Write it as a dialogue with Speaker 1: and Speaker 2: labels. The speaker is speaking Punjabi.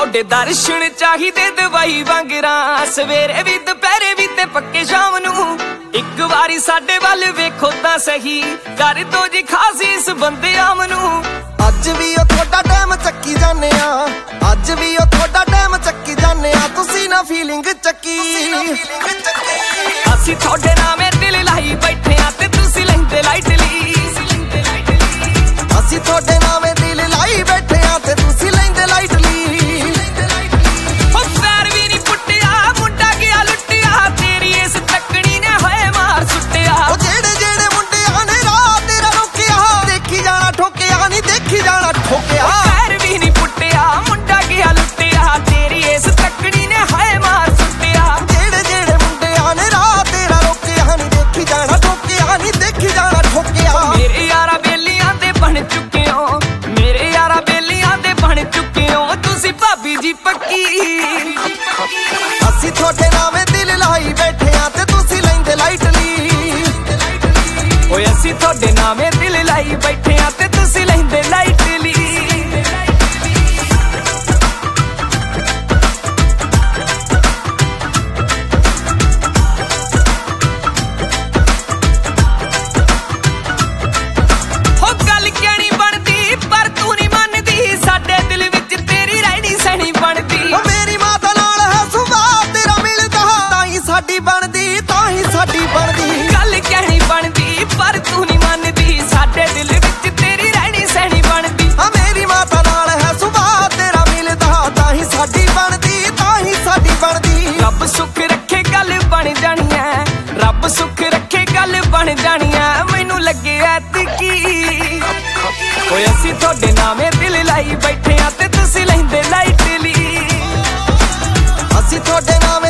Speaker 1: ਤੁਹਾਡੇ ਦਰਸ਼ਨ ਚਾਹੀਦੇ ਦਵਾਈ ਵਾਂਗਰਾਂ, ਸਵੇਰੇ ਵੀ ਦੁਪਹਿਰੇ ਵੀ ਤੇ ਪੱਕੇ ਸ਼ਾਮ ਨੂੰ। ਇੱਕ ਵਾਰੀ ਸਾਡੇ ਵੱਲ ਵੇਖੋ ਤਾਂ ਸਹੀ, ਕਰ ਦੋ ਜੀ ਖਾਸ ਇਸ ਬੰਦੇ ਆਮ ਨੂੰ।
Speaker 2: ਅੱਜ ਵੀ ਉਹ ਤੁਹਾਡਾ ਟਾਈਮ ਚੱਕੀ ਜਾਂਦੇ ਆ, ਅੱਜ ਵੀ ਉਹ ਤੁਹਾਡਾ ਟਾਈਮ ਚੱਕੀ ਜਾਂਦੇ ਆ, ਤੁਸੀਂ ਨਾ ਫੀਲਿੰਗ ਚੱਕੀ।
Speaker 1: ਅਸੀਂ ਤੁਹਾਡੇ ਨਾਮੇ ਦਿਲ ਲਾਈ ਬੈਠੇ ਆ ਤੇ ਤੁਸੀਂ ਲੈਂਦੇ ਲਾਈਟਲੀ।
Speaker 2: ਅਸੀਂ ਤੁਹਾਡੇ ਨਾਮੇ ਦਿਲ ਲਾਈ ਬੈਠੇ ਆ ਤੇ ਤੁਸੀਂ ਲੈਂਦੇ ਲਾਈਟਲੀ।
Speaker 1: ਉਹ ਪੈਰ ਵੀ ਨਹੀਂ ਪੁੱਟਿਆ ਮੁੰਡਾ ਗਿਆ ਲੁੱਟਿਆ, ਤੇਰੀ ਇਸ ਤੱਕਣੀ ਨੇ ਹੋਏ ਮਾਰ ਸੁੱਟਿਆ।
Speaker 2: ਉਹ ਜਿਹੜੇ ਜਿਹੜੇ ਮੁੰਡਿਆਂ ਨੇ ਰਾਹ ਤੇਰਾ ਰੋਕਿਆ, ਦੇਖੀ ਜਾਣਾ ਠੋਕਿਆ ਨਹੀਂ ਦੇਖੀ ਜਾਣਾ ਠੋਕਿਆ।
Speaker 1: ਪੈਰ ਵੀ ਨਹੀਂ ਪੁੱਟਿਆ ਮੁੰਡਾ ਗਿਆ ਲੁੱਟਿਆ, ਤੇਰੀ ਇਸ ਤੱਕਣੀ ਨੇ ਹੋਏ ਮਾਰ ਸੁੱਟਿਆ।
Speaker 2: ਜਿਹੜੇ ਜਿਹੜੇ ਮੁੰਡਿਆਂ ਨੇ ਰਾਹ ਤੇਰਾ ਰੋਕਿਆ, ਨਹੀਂ ਦੇਖੀ ਜਾਣਾ ਠੋਕਿਆ ਨਹੀਂ ਦੇਖੀ ਜਾਣਾ ਠੋਕਿਆ।
Speaker 1: ਮੇਰੇ ਯਾਰਾ ਬੇਲੀਆਂ ਦੇ ਬਣ ਚੁੱਕੇ ਹੋ, ਮੇਰੇ ਯਾਰਾ ਬੇਲੀਆਂ ਦੇ ਬਣ ਚੁੱਕੇ ਹੋ, ਤੁਸੀਂ ਭਾਬੀ ਜੀ ਪੱਕੀ।
Speaker 2: ਅਸੀਂ ਤੁਹਾਡੇ ਨਾਮੇ ਦਿਲ ਲਾਈ ਬੈਠੇ ਆ ਤੇ ਤੁਸੀਂ ਲੈਂਦੇ ਲਾਈਟਲੀ।
Speaker 1: ਓਏ ਅਸੀਂ ਤੁਹਾਡੇ ਨਾਮੇ ਦਿਲ ਲਾਈ ਬੈਠੇ ਆ ਤੇ ਤੁਸੀਂ ਲੈਂਦੇ ਲਾਈਟਲੀ। ਹੋ ਗੱਲ ਕਿਉਂ ਨਹੀਂ ਬਣਦੀ ਪਰ ਤੂੰ ਨਹੀਂ ਮੰਨਦੀ, ਸਾਡੇ ਦਿਲ ਵਿੱਚ ਤੇਰੀ ਰਹਿਣੀ ਸਹਿਣੀ ਬਣਦੀ।
Speaker 2: ਉਹ ਮੇਰੀ ਮਾਤਾ ਨਾਲ ਹੈ ਸੁਭਾਅ ਤੇਰਾ ਮਿਲਦਾ, ਤਾਂ ਹੀ ਸਾਡੀ ਬਣਦੀ ਤਾਂ ਹੀ ਸਾਡੀ ਬਣਦੀ।
Speaker 1: ਗੱਲ ਕਿਉਂ ਨਹੀਂ ਬਣਦੀ ਪਰ ਤੂੰ ਨਹੀਂ ਮੰਨਦੀ, ਸਾਡੇ ਦਿਲ ਵਿੱਚ ਤੇਰੀ ਰਹਿਣੀ ਸਹਿਣੀ ਬਣਦੀ।
Speaker 2: ਹਾਂ ਮੇਰੀ ਮਾਤਾ ਨਾਲ ਹੈ ਸੁਭਾਅ ਤੇਰਾ ਮਿਲਦਾ, ਤਾਂ ਹੀ ਸਾਡੀ ਬਣਦੀ ਤਾਂ ਹੀ ਸਾਡੀ ਬਣਦੀ।
Speaker 1: ਰੱਬ ਸੁੱਖ ਰੱਖੇ ਗੱਲ ਬਣ ਜਾਣੀ ਐ, ਰੱਬ ਸੁੱਖ ਰੱਖੇ ਗੱਲ ਬਣ ਜਾਣੀ ਐ, ਮੈਨੂੰ ਲੱਗੇ ਐਤਕੀ। ਓਏ ਅਸੀਂ ਤੁਹਾਡੇ ਨਾਮੇ ਦਿਲ ਲਾਈ ਬੈਠੇ ਆ ਤੇ ਤੁਸੀਂ ਲੈਂਦੇ ਲਾਈਟਲੀ।
Speaker 2: ਅਸੀਂ ਤੁਹਾਡੇ ਨਾਮੇ